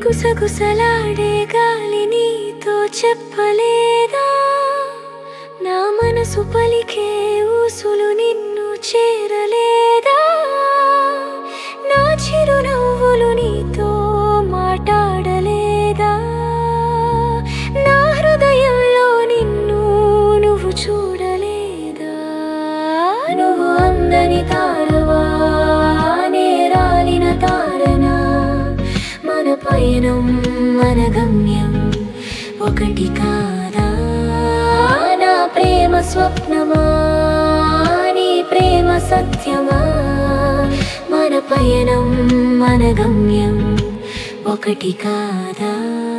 గుసగుసలాడే గాలి నీతో చెప్పలేదా? నా మనసు పలికే ఊసులు నిన్ను చేరలేదా? నా చిరునవ్వులు నీతో మాట్లాడలేదా? నా హృదయంలో నిన్ను నువ్వు చూడలేదా? నువ్వు అందని తారవా, నేరాలిన తారనా? మన పయనం మన గమ్యం ఒకటి కాదా? నా ప్రేమ స్వప్నమా, నీ ప్రేమ సత్యమా? మన పయనం మన గమ్యం ఒకటి కాదా?